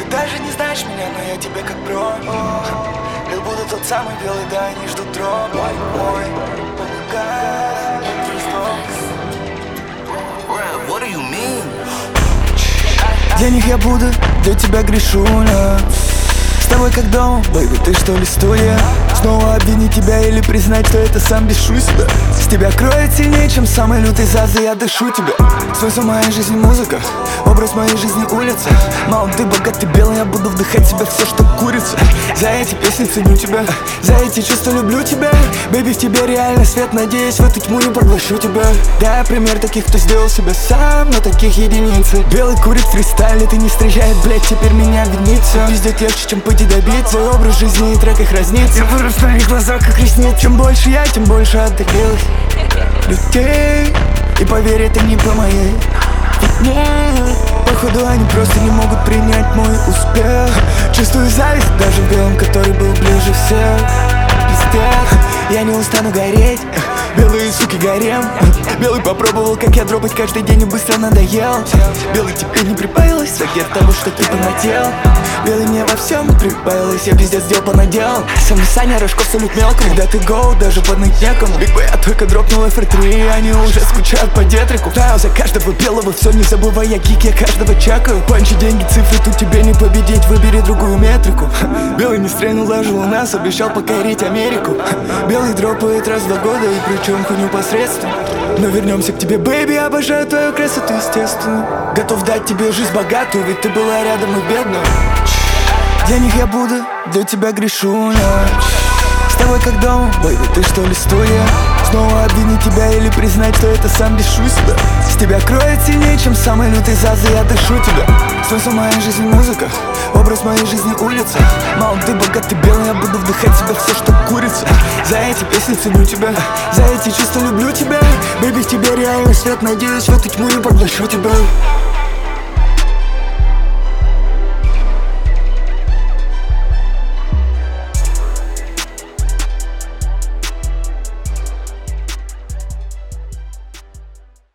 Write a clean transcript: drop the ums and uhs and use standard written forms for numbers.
даже не знаешь меня, но я тебе как бро. Как будто тот самый белый, да, они ждут дроп. Мой, помогай. What do you mean? Для них я буду, для тебя грешу, но с тобой как дома, бэйби, ты что ли студия? Снова обвинить тебя или признать, что это сам бешу себя. С тебя кроет сильнее, чем самый лютый зазы, я дышу тебя. Смысл моей жизни музыка, образ моей жизни улица. Мало ты богат, ты белый, я буду вдыхать в себя все, что курица. За эти песни ценю тебя, за эти чувства люблю тебя. Бэйби, в тебе реально свет, надеюсь, в эту тьму не поглощу тебя. Дай пример таких, кто сделал себя сам, но таких единицы. Белый курит фристайл, ты не встречает, блять, теперь меня винит. Все пиздец легче, чем пойти добиться. Свой образ жизни и трек их разнится. Я вырос в твоих глазах, как ресниц. Чем больше я, тем больше отдалилась людей. И поверь, это не по моей вине. Походу они просто не могут принять мой успех. Чувствую зависть даже в белом, который был ближе всех. Пиздец, я не устану гореть. Белые суки гарем. Белый попробовал, как я дропать каждый день и быстро надоел. Белый тебе не прибавилось, загер того, что ты понадел. Белый мне во всем прибавилось, я пиздец дел понадел. Со мной Саня Рожков, салют мелкому. Когда ты гоу, даже подныть некому. Биг Бэй, я только дропнул FR3, они уже скучают по детрику. Таю за каждого белого, все не забывай, я гик, я каждого чекаю. Панчи, деньги, цифры, тут тебе не победить, выбери другую метрику. Белый не стрельнул даже у нас, обещал покорить Америку. Белый дропает раз в 2 года, и причем хуйню посредством. Но вернемся к тебе, бэйби, обожаю твою красоту, естественно. Готов дать тебе жизнь богатую, ведь ты была рядом и бедная. Для них я буду, для тебя грешу, но с тобой как дома, бэйби, ты что ли студия? Снова обвинить тебя или признать, что это сам бешу себя. С тебя кроет сильнее, чем самый лютый зазы, я дышу тебя. Смысл моей жизни музыка, образ моей жизни улица. Мало ты богат, ты белый, я буду вдыхать в себя все, что курица. За эти песни ценю тебя, за эти чувства люблю тебя. Бэйби, в тебе реально свет, надеюсь, в эту тьму не поглощу тебя.